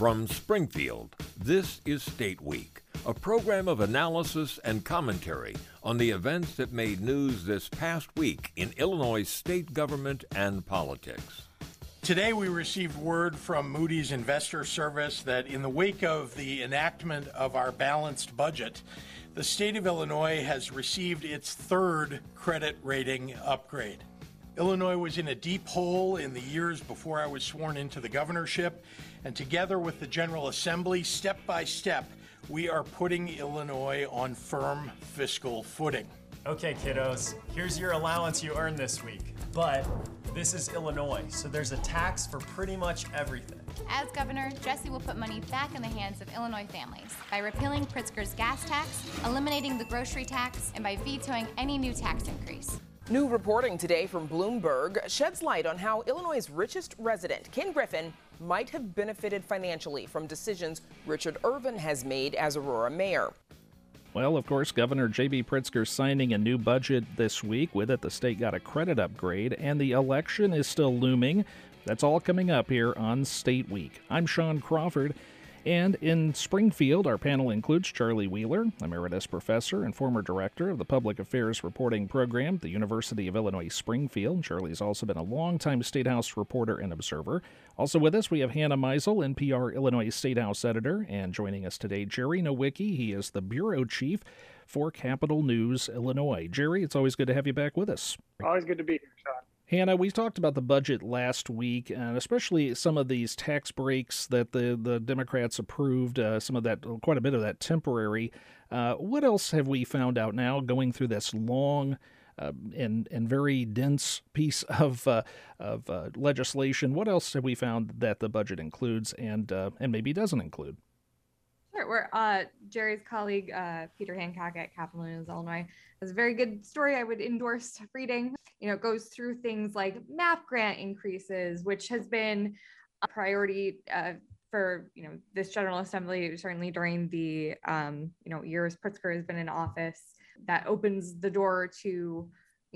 From Springfield, this is State Week, a program of analysis and commentary on the events that made news this past week in Illinois state government and politics. Today we received word from Moody's Investor Service that in the wake of the enactment of our balanced budget, the state of Illinois has received its third credit rating upgrade. Illinois was in a deep hole in the years before I was sworn into the governorship, and together with the General Assembly, step by step, we are putting Illinois on firm fiscal footing. Okay, kiddos, here's your allowance you earned this week. But this is Illinois, so there's a tax for pretty much everything. As governor, Jesse will put money back in the hands of Illinois families by repealing Pritzker's gas tax, eliminating the grocery tax, and by vetoing any new tax increase. New reporting today from Bloomberg sheds light on how Illinois' richest resident, Ken Griffin, might have benefited financially from decisions Richard Irvin has made as Aurora mayor. Well, of course, Governor J.B. Pritzker signing a new budget this week. With it, the state got a credit upgrade, and the election is still looming. That's all coming up here on State Week. I'm Sean Crawford. And in Springfield, our panel includes Charlie Wheeler, emeritus professor and former director of the Public Affairs Reporting Program at the University of Illinois Springfield. Charlie's also been a longtime State House reporter and observer. Also with us, we have Hannah Meisel, NPR Illinois State House editor, and joining us today, Jerry Nowicki. He is the bureau chief for Capital News Illinois. Jerry, it's always good to have you back with us. Always good to be here, Sean. Hannah, we talked about the budget last week, and especially some of these tax breaks that the Democrats approved, some of that, quite a bit of that temporary. What else have we found out now going through this long and very dense piece of legislation? What else have we found that the budget includes and maybe doesn't include? Sure. We're Jerry's colleague, Peter Hancock at Capital News Illinois, has a very good story I would endorse reading. It goes through things like MAP grant increases, which has been a priority for, this General Assembly, certainly during the, years Pritzker has been in office. That opens the door to,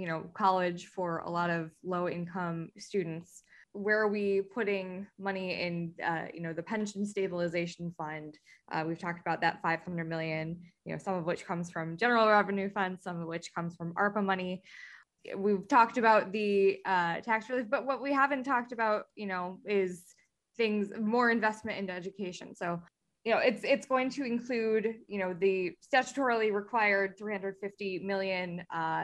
college for a lot of low-income students. Where are we putting money in, the pension stabilization fund? We've talked about that $500 million, some of which comes from general revenue funds, some of which comes from ARPA money. We've talked about the tax relief, but what we haven't talked about, is things, more investment into education. So, it's going to include, the statutorily required $350 million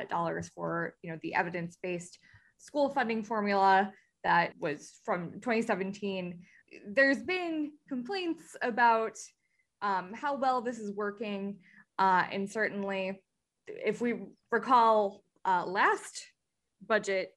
for, the evidence-based school funding formula that was from 2017. There's been complaints about how well this is working. And certainly, if we recall last budget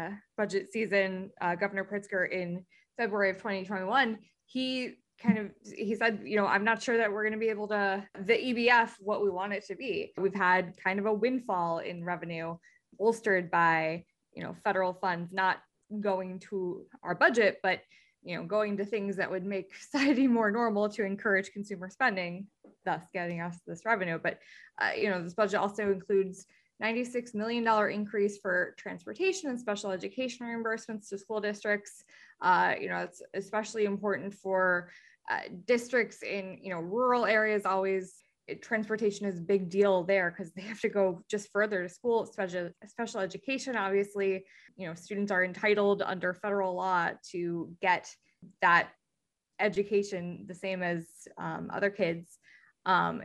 season, Governor Pritzker in February of 2021, he said, I'm not sure that we're going to be able to, the EBF, what we want it to be. We've had kind of a windfall in revenue bolstered by, federal funds, not going to our budget, but going to things that would make society more normal to encourage consumer spending, thus getting us this revenue. But this budget also includes $96 million increase for transportation and special education reimbursements to school districts. It's especially important for districts in rural areas. Transportation is a big deal there because they have to go just further to school. Special education, obviously, students are entitled under federal law to get that education the same as other kids. A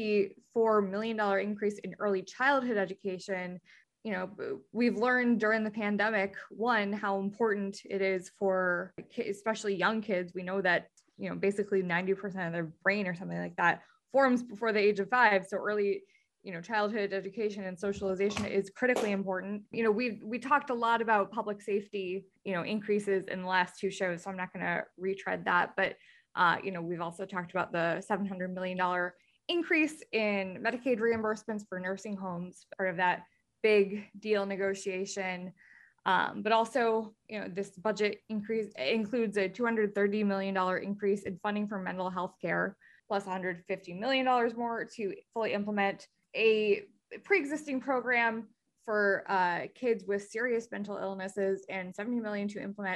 $54 million increase in early childhood education. We've learned during the pandemic, one, how important it is for especially young kids. We know that, basically 90% of their brain or something like that forms before the age of 5. So early, childhood education and socialization is critically important. We talked a lot about public safety, increases in the last two shows, so I'm not going to retread that. But, we've also talked about the $700 million increase in Medicaid reimbursements for nursing homes, part of that big deal negotiation. But also, this budget increase includes a $230 million increase in funding for mental health care, plus $150 million more to fully implement a pre-existing program for kids with serious mental illnesses, and $70 million to implement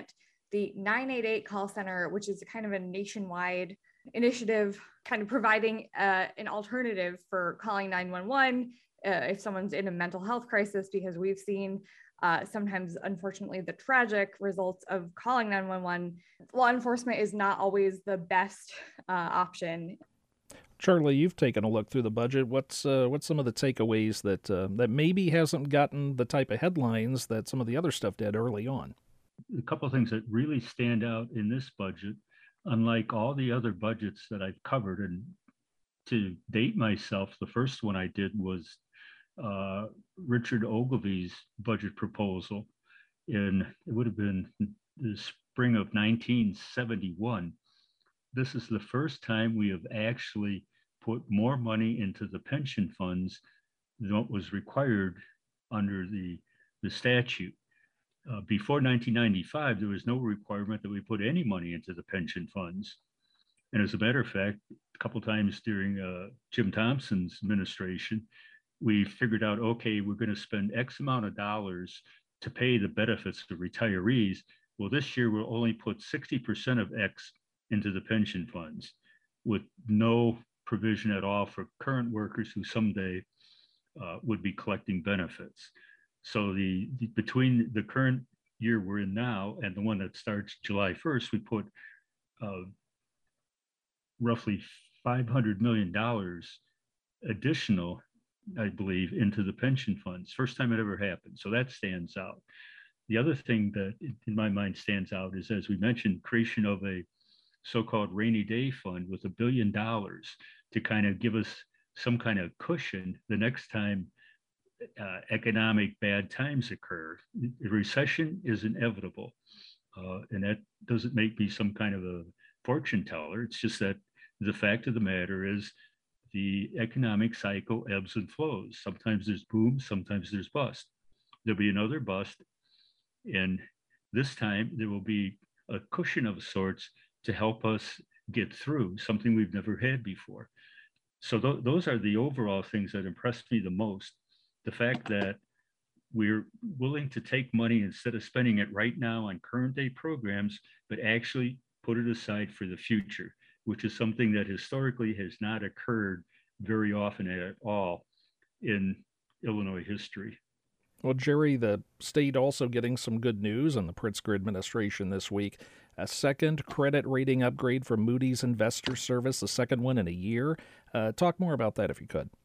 the 988 call center, which is kind of a nationwide initiative, kind of providing an alternative for calling 911 if someone's in a mental health crisis, because we've seen sometimes, unfortunately, the tragic results of calling 911. Law enforcement is not always the best option. Charlie, you've taken a look through the budget. What's some of the takeaways that maybe hasn't gotten the type of headlines that some of the other stuff did early on? A couple of things that really stand out in this budget, unlike all the other budgets that I've covered, and to date myself, the first one I did was Richard Ogilvy's budget proposal it would have been the spring of 1971. This is the first time we have actually put more money into the pension funds than what was required under the statute. Before 1995, there was no requirement that we put any money into the pension funds. And as a matter of fact, a couple of times during Jim Thompson's administration, we figured out, okay, we're going to spend X amount of dollars to pay the benefits to retirees. Well, this year we'll only put 60% of X into the pension funds, with no provision at all for current workers who someday would be collecting benefits. So between the current year we're in now and the one that starts July 1st, we put roughly $500 million additional, I believe, into the pension funds. First time it ever happened. So that stands out. The other thing that in my mind stands out is, as we mentioned, creation of a so-called rainy day fund with $1 billion to kind of give us some kind of cushion the next time economic bad times occur. The recession is inevitable, and that doesn't make me some kind of a fortune teller. It's just that the fact of the matter is the economic cycle ebbs and flows. Sometimes there's boom, sometimes there's bust. There'll be another bust, and this time there will be a cushion of sorts to help us get through, something we've never had before. So those are the overall things that impressed me the most. The fact that we're willing to take money instead of spending it right now on current day programs, but actually put it aside for the future, which is something that historically has not occurred very often at all in Illinois history. Well, Jerry, the state also getting some good news on the Pritzker administration this week. A second credit rating upgrade from Moody's Investor Service, the second one in a year. Talk more about that if you could.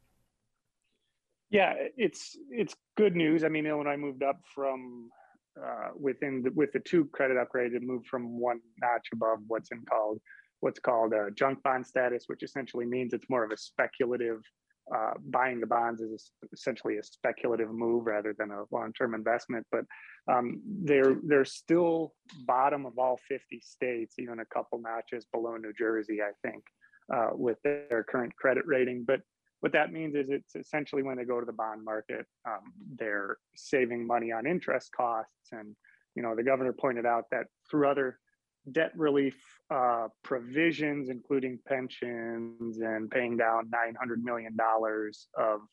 Yeah, it's good news. I mean, Illinois moved up from with the two credit upgrades, it moved from one notch above what's called a junk bond status, which essentially means it's more of a speculative. Buying the bonds is essentially a speculative move rather than a long-term investment. But they're still bottom of all 50 states, even a couple notches below New Jersey, I think, with their current credit rating. But what that means is it's essentially when they go to the bond market, they're saving money on interest costs. And, the governor pointed out that through other debt relief provisions, including pensions and paying down $900 million of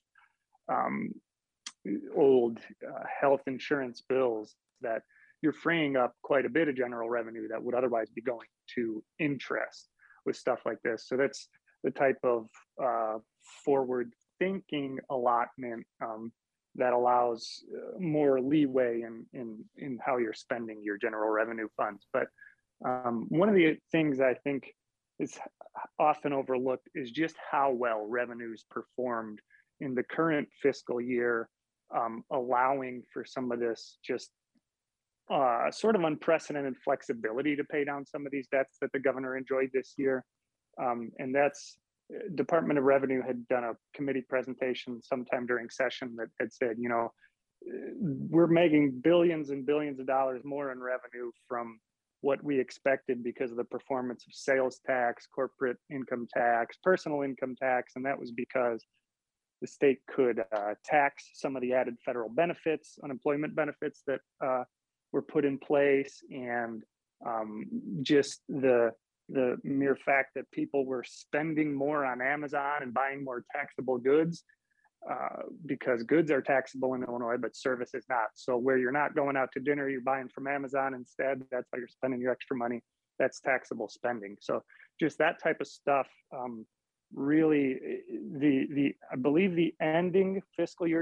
old health insurance bills, that you're freeing up quite a bit of general revenue that would otherwise be going to interest with stuff like this. So that's the type of forward thinking allotment that allows more leeway in how you're spending your general revenue funds. But one of the things I think is often overlooked is just how well revenues performed in the current fiscal year, allowing for some of this just sort of unprecedented flexibility to pay down some of these debts that the governor enjoyed this year. And that's Department of Revenue had done a committee presentation sometime during session that had said, we're making billions and billions of dollars more in revenue from what we expected because of the performance of sales tax, corporate income tax, personal income tax. And that was because the state could tax some of the added federal benefits, unemployment benefits that were put in place, and just the mere fact that people were spending more on Amazon and buying more taxable goods because goods are taxable in Illinois, but service is not. So where you're not going out to dinner, you're buying from Amazon instead. That's how you're spending your extra money. That's taxable spending. So just that type of stuff. Really, I believe the ending fiscal year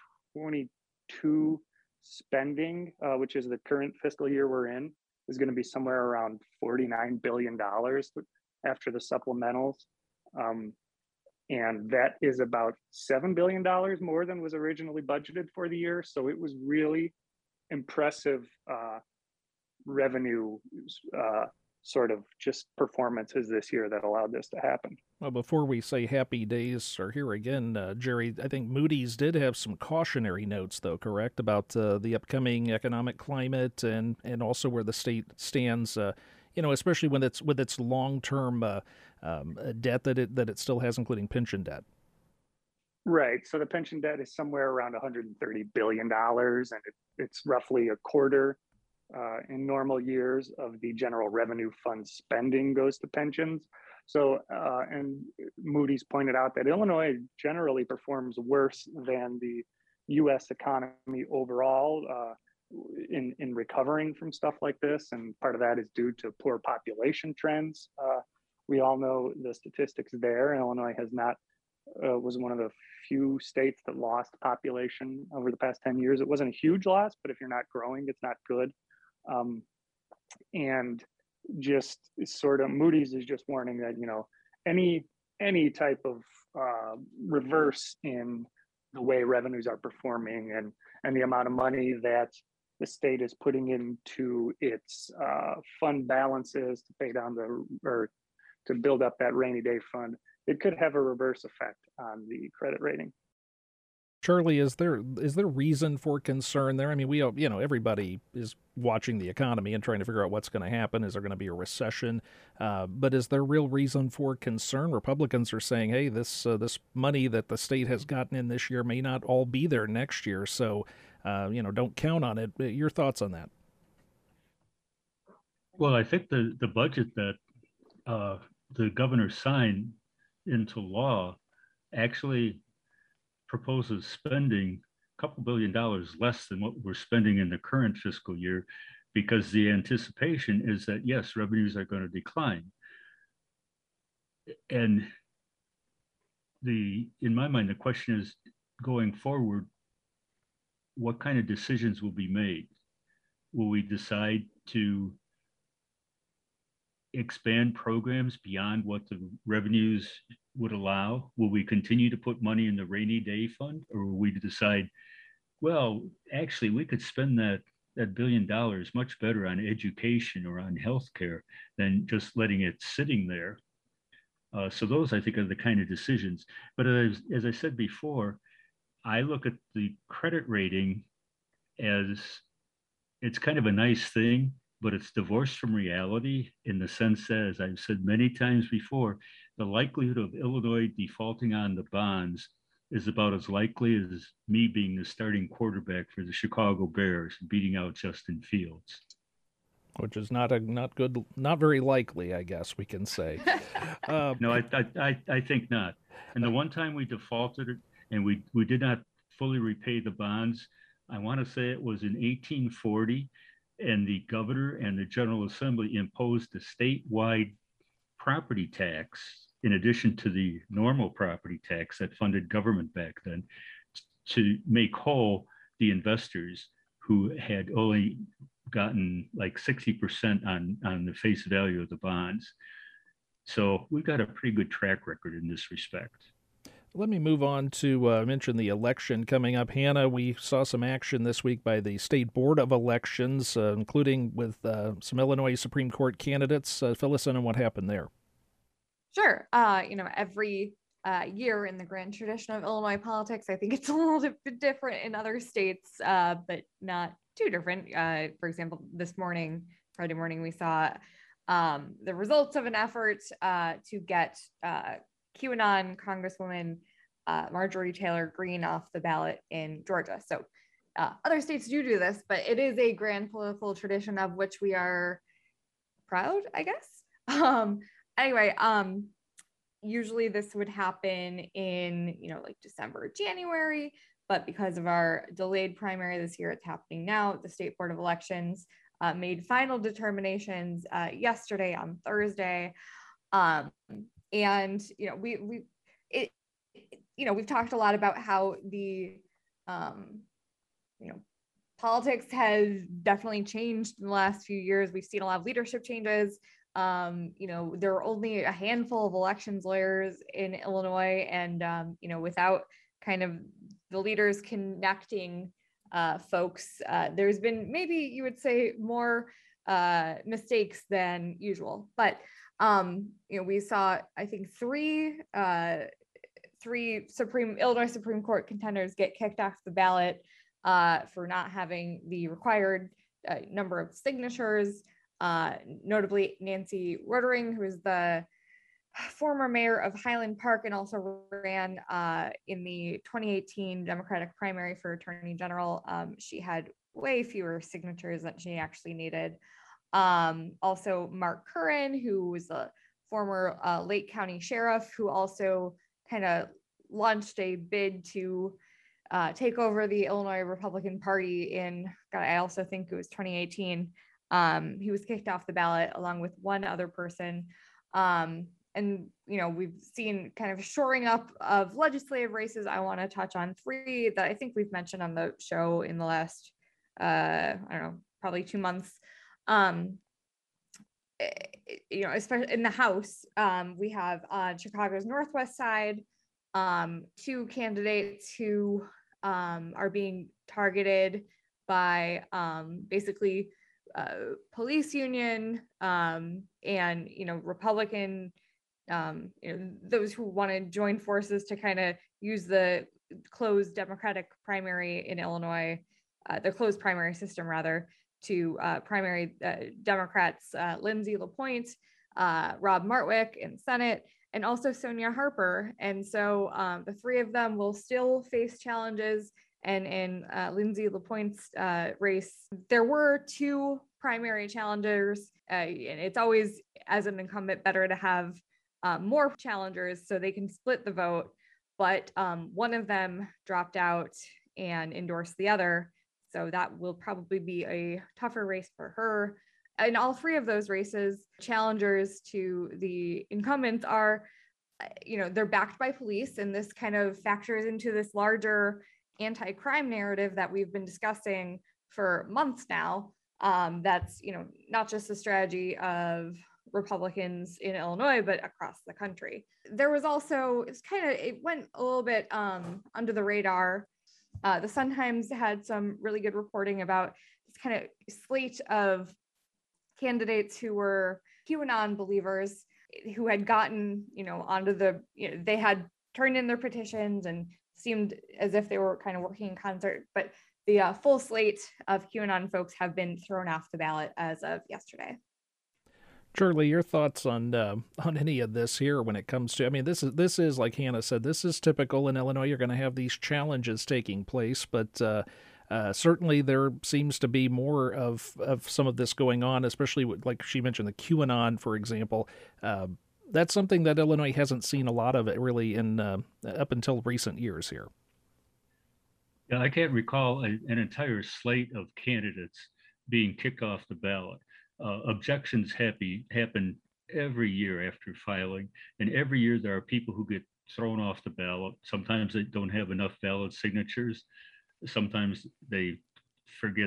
2022 spending, which is the current fiscal year we're in, is going to be somewhere around $49 billion after the supplementals. And that is about $7 billion more than was originally budgeted for the year. So it was really impressive revenue sort of just performances this year that allowed this to happen. Well, before we say happy days are here again, Jerry, I think Moody's did have some cautionary notes, though, correct, about the upcoming economic climate and also where the state stands, especially when it's with its long-term debt that it still has, including pension debt. Right. So the pension debt is somewhere around $130 billion, and it's roughly a quarter in normal years of the general revenue fund spending goes to pensions. So, and Moody's pointed out that Illinois generally performs worse than the U.S. economy overall in recovering from stuff like this. And part of that is due to poor population trends. We all know the statistics there. Illinois has not, was one of the few states that lost population over the past 10 years. It wasn't a huge loss, but if you're not growing, it's not good. And just sort of Moody's is just warning that, any type of reverse in the way revenues are performing and the amount of money that the state is putting into its fund balances to pay down or to build up that rainy day fund, it could have a reverse effect on the credit rating. Charlie, is there reason for concern there? I mean, everybody is watching the economy and trying to figure out what's going to happen. Is there going to be a recession? But is there real reason for concern? Republicans are saying, hey, this money that the state has gotten in this year may not all be there next year. So, don't count on it. Your thoughts on that? Well, I think the budget that the governor signed into law actually proposes spending a couple $2 billion less than what we're spending in the current fiscal year, because the anticipation is that, yes, revenues are going to decline. And in my mind, the question is, going forward, what kind of decisions will be made? Will we decide to expand programs beyond what the revenues would allow? Will we continue to put money in the rainy day fund, or will we decide, well, actually we could spend that $1 billion much better on education or on healthcare than just letting it sitting there? So those, I think, are the kind of decisions. But as I said before, I look at the credit rating as it's kind of a nice thing, but it's divorced from reality in the sense that, as I've said many times before, the likelihood of Illinois defaulting on the bonds is about as likely as me being the starting quarterback for the Chicago Bears and beating out Justin Fields. Which is not very likely, I guess we can say. No, I think not. And the one time we defaulted and we did not fully repay the bonds, I want to say it was in 1840. And the governor and the General Assembly imposed a statewide property tax in addition to the normal property tax that funded government back then, to make whole the investors who had only gotten like 60% on the face value of the bonds. So we've got a pretty good track record in this respect. Let me move on to mention the election coming up. Hannah, we saw some action this week by the State Board of Elections, including with some Illinois Supreme Court candidates. Fill us in on what happened there. Sure. Every year in the grand tradition of Illinois politics, I think it's a little bit different in other states, but not too different. For example, Friday morning, we saw the results of an effort to get QAnon Congresswoman Marjorie Taylor Greene off the ballot in Georgia. So other states do this, but it is a grand political tradition of which we are proud, I guess. Usually this would happen in, like December, January, but because of our delayed primary this year, it's happening now. The State Board of Elections made final determinations yesterday on Thursday. And, we've talked a lot about how the, politics has definitely changed in the last few years. We've seen a lot of leadership changes. There are only a handful of elections lawyers in Illinois, and, without kind of the leaders connecting folks, there's been, maybe you would say, more mistakes than usual. But, we saw, I think, three Illinois Supreme Court contenders get kicked off the ballot for not having the required number of signatures. Notably Nancy Rotering, who is the former mayor of Highland Park and also ran in the 2018 Democratic primary for Attorney General. She had way fewer signatures than she actually needed. Also Mark Curran, who was a former Lake County sheriff, who also kind of launched a bid to take over the Illinois Republican Party in, I also think it was 2018. He was kicked off the ballot along with one other person. And, we've seen kind of shoring up of legislative races. I want to touch on three that I think we've mentioned on the show in the last, probably 2 months. Especially in the House, we have on Chicago's Northwest side, two candidates who are being targeted by basically police union and Republican, those who want to join forces to kind of use the closed Democratic primary in Illinois, the closed primary system rather, to primary Democrats Lindsay LaPointe, Rob Martwick in Senate, and also Sonia Harper. And so the three of them will still face challenges. And in Lindsay LaPointe's race, there were two primary challengers. And it's always, as an incumbent, better to have more challengers so they can split the vote. But one of them dropped out and endorsed the other. So that will probably be a tougher race for her. In all three of those races, challengers to the incumbents are, they're backed by police. And this kind of factors into this larger anti-crime narrative that we've been discussing for months now. That's, not just the strategy of Republicans in Illinois, but across the country. There was also, it went a little bit under the radar. The Sun-Times had some really good reporting about this kind of slate of candidates who were QAnon believers who had gotten, onto the, they had turned in their petitions and seemed as if they were kind of working in concert, but the full slate of QAnon folks have been thrown off the ballot as of yesterday. Charlie, your thoughts on any of this here when it comes to, this is like Hannah said, this is typical in Illinois. You're going to have these challenges taking place, but certainly there seems to be more of some of this going on, especially with, like she mentioned, the QAnon, for example. That's something that Illinois hasn't seen a lot of it really in up until recent years here. Yeah, I can't recall an entire slate of candidates being kicked off the ballot. Objections happen every year after filing, and every year there are people who get thrown off the ballot. Sometimes they don't have enough valid signatures. Sometimes they forget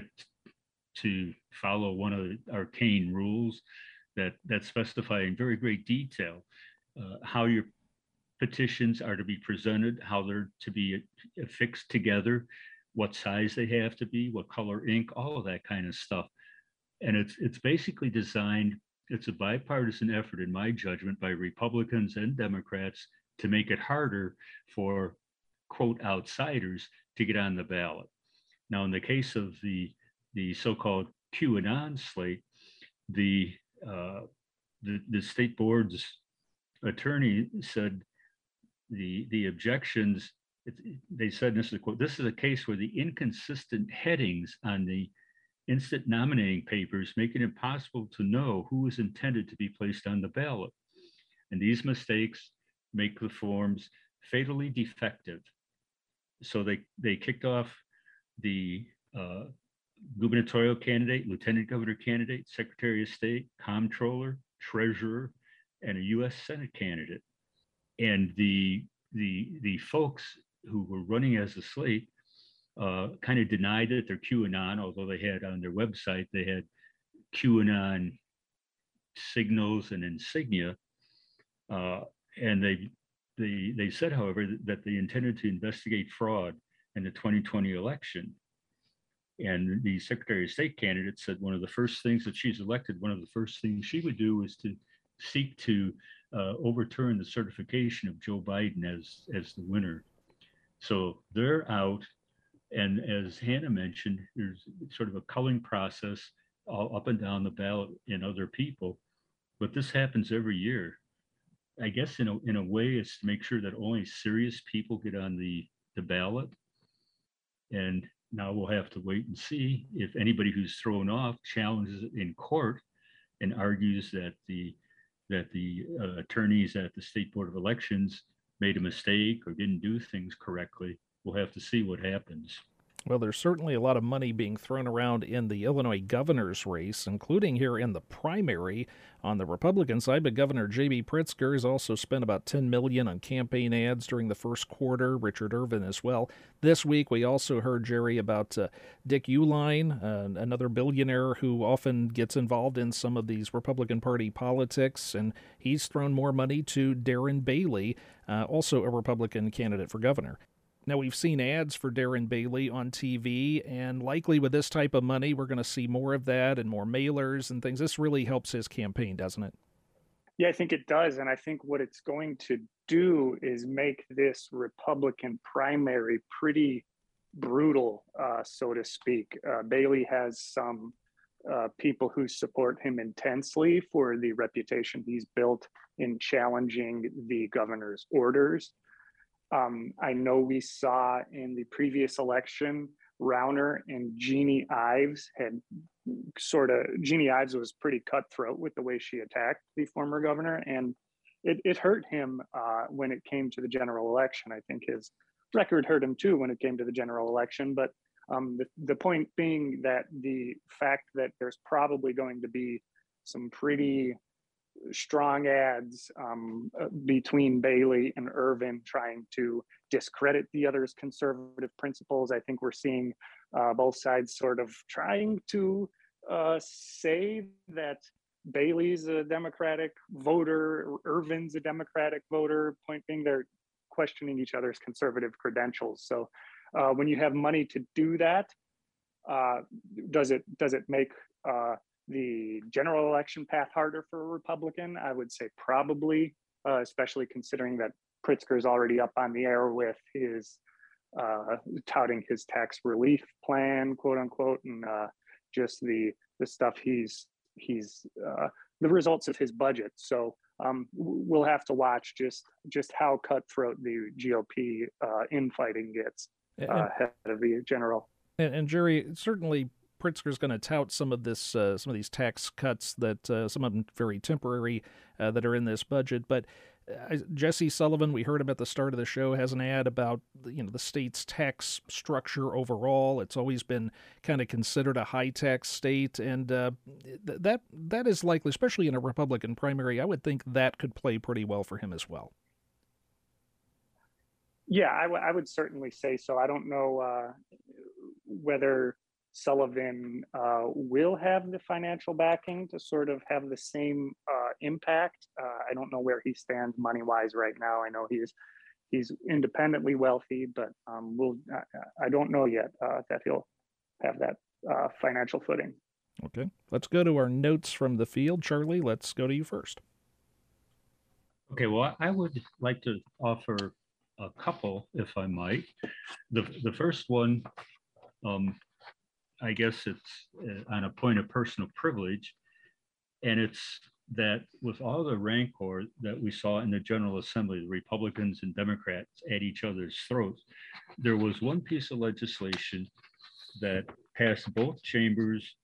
to follow one of the arcane rules that specify in very great detail how your petitions are to be presented, how they're to be affixed together, what size they have to be, what color ink, all of that kind of stuff. And it's basically designed, it's a bipartisan effort, in my judgment, by Republicans and Democrats to make it harder for, quote, outsiders to get on the ballot. Now, in the case of the so-called QAnon slate, the state board's attorney said the objections, they said, this is a quote, "This is a case where the inconsistent headings on the instant nominating papers make it impossible to know who is intended to be placed on the ballot. And these mistakes make the forms fatally defective. So they kicked off the gubernatorial candidate, lieutenant governor candidate, secretary of state, comptroller, treasurer, and a U.S. Senate candidate. And the folks who were running as a slate kind of denied that they're QAnon, although they had on their website, they had QAnon signals and insignia. And they said, however, that they intended to investigate fraud in the 2020 election. And the Secretary of State candidate said one of the first things that she's elected, one of the first things she would do is to seek to overturn the certification of Joe Biden as the winner. So they're out. And as Hannah mentioned, there's sort of a culling process all up and down the ballot in other people. But this happens every year. I guess in a way, it's to make sure that only serious people get on the ballot. And now we'll have to wait and see if anybody who's thrown off challenges it in court and argues that the attorneys at the State Board of Elections made a mistake or didn't do things correctly. We'll have to see what happens. Well, there's certainly a lot of money being thrown around in the Illinois governor's race, including here in the primary on the Republican side. But Governor J.B. Pritzker has also spent about $10 million on campaign ads during the first quarter, Richard Irvin as well. This week, we also heard, Jerry, about Dick Uihlein, another billionaire who often gets involved in some of these Republican Party politics, and he's thrown more money to Darren Bailey, also a Republican candidate for governor. Now, we've seen ads for Darren Bailey on TV, and likely with this type of money, we're going to see more of that and more mailers and things. This really helps his campaign, doesn't it? Yeah, I think it does. And I think what it's going to do is make this Republican primary pretty brutal, so to speak. Bailey has some people who support him intensely for the reputation he's built in challenging the governor's orders. I know we saw in the previous election, Rauner and Jeannie Ives Jeannie Ives was pretty cutthroat with the way she attacked the former governor, and it hurt him when it came to the general election. I think his record hurt him too when it came to the general election. But the point being that the fact that there's probably going to be some pretty strong ads between Bailey and Irvin trying to discredit the other's conservative principles. I think we're seeing both sides sort of trying to say that Bailey's a Democratic voter, Irvin's a Democratic voter, point being they're questioning each other's conservative credentials. So when you have money to do that, does it make the general election path harder for a Republican? I would say probably, especially considering that Pritzker's already up on the air with his touting his tax relief plan, quote unquote, and just the stuff he's the results of his budget. So we'll have to watch just how cutthroat the GOP infighting gets ahead of the general. And Jerry, certainly Pritzker's going to tout some of these tax cuts that some of them very temporary that are in this budget. But Jesse Sullivan, we heard him at the start of the show, has an ad about the state's tax structure overall. It's always been kind of considered a high tax state, and that is likely, especially in a Republican primary. I would think that could play pretty well for him as well. Yeah, I would certainly say so. I don't know whether Sullivan will have the financial backing to sort of have the same impact. I don't know where he stands money-wise right now. I know he's independently wealthy, but I don't know yet that he'll have that financial footing. Okay, let's go to our notes from the field. Charlie, let's go to you first. Okay, well, I would like to offer a couple, if I might. The first one, I guess it's on a point of personal privilege, and it's that with all the rancor that we saw in the General Assembly, the Republicans and Democrats at each other's throats, there was one piece of legislation that passed both chambers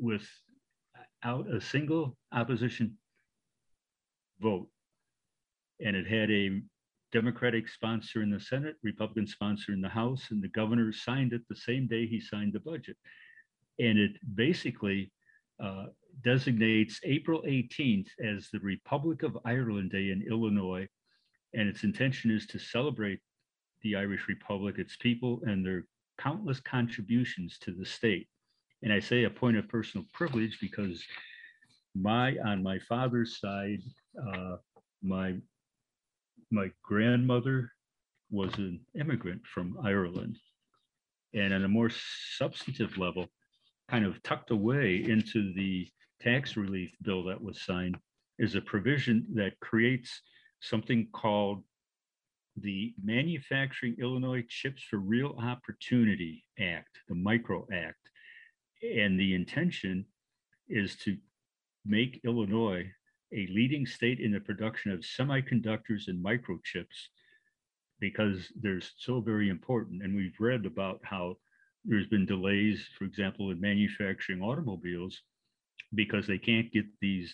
without a single opposition vote. and it had a Democratic sponsor in the Senate, Republican sponsor in the House, and the governor signed it the same day he signed the budget. And it basically designates April 18th as the Republic of Ireland Day in Illinois. And its intention is to celebrate the Irish Republic, its people, and their countless contributions to the state. And I say a point of personal privilege because on my father's side, my grandmother was an immigrant from Ireland. And on a more substantive level, kind of tucked away into the tax relief bill that was signed is a provision that creates something called the Manufacturing Illinois Chips for Real Opportunity Act, the MICRO Act. And the intention is to make Illinois a leading state in the production of semiconductors and microchips, because they're so very important. And we've read about how there's been delays, for example, in manufacturing automobiles because they can't get these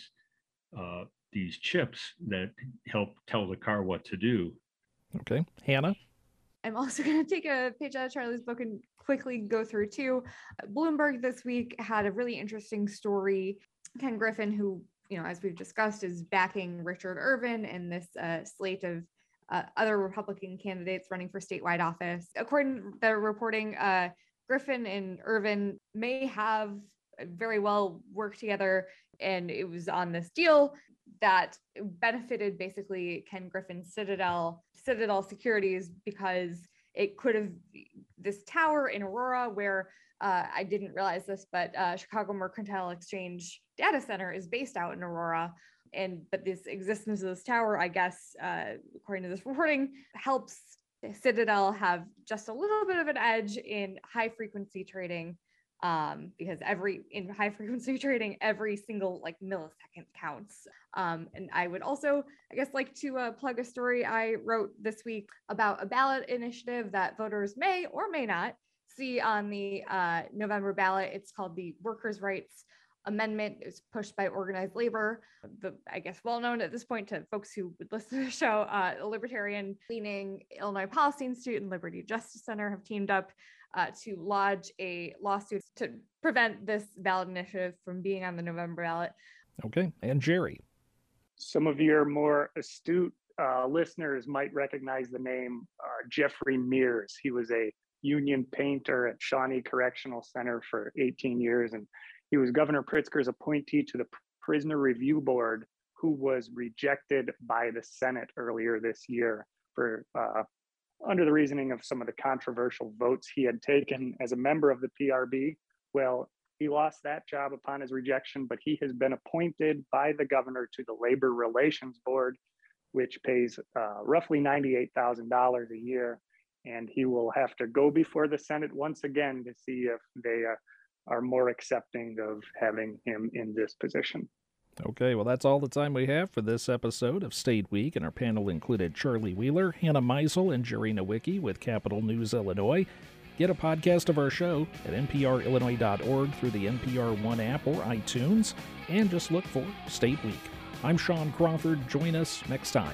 chips that help tell the car what to do. Okay, Hannah? I'm also going to take a page out of Charlie's book and quickly go through too. Bloomberg this week had a really interesting story. Ken Griffin, who, as we've discussed, is backing Richard Irvin and this slate of other Republican candidates running for statewide office. According to the reporting, Griffin and Irvin may have very well worked together, and it was on this deal that benefited basically Ken Griffin's Citadel Securities, because it could have this tower in Aurora where I didn't realize this, but Chicago Mercantile Exchange data center is based out in Aurora. But this existence of this tower, I guess, according to this reporting, helps Citadel have just a little bit of an edge in high frequency trading, because in high frequency trading, every single millisecond counts. And I would also, I guess, like to plug a story I wrote this week about a ballot initiative that voters may or may not see on the November ballot. It's called the Workers' Rights Amendment. It was pushed by organized labor, I guess well known at this point to folks who would listen to the show. The libertarian-leaning Illinois Policy Institute and Liberty Justice Center have teamed up to lodge a lawsuit to prevent this ballot initiative from being on the November ballot. Okay, and Jerry. Some of your more astute listeners might recognize the name Jeffrey Mears. He was a union painter at Shawnee Correctional Center for 18 years, and he was Governor Pritzker's appointee to the Prisoner Review Board, who was rejected by the Senate earlier this year for under the reasoning of some of the controversial votes he had taken as a member of the PRB. Well, he lost that job upon his rejection, but he has been appointed by the governor to the Labor Relations Board, which pays roughly $98,000 a year. And he will have to go before the Senate once again to see if they are more accepting of having him in this position. Okay, well, that's all the time we have for this episode of State Week, and our panel included Charlie Wheeler, Hannah Meisel, and Jerry Nowicki with Capital News Illinois. Get a podcast of our show at nprillinois.org through the NPR One app or iTunes, and just look for State Week. I'm Sean Crawford. Join us next time.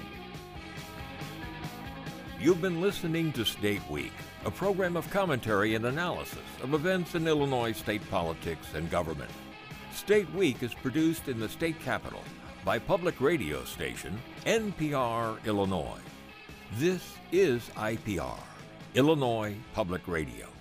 You've been listening to State Week, a program of commentary and analysis of events in Illinois state politics and government. State Week is produced in the state capital by public radio station NPR Illinois. This is IPR, Illinois Public Radio.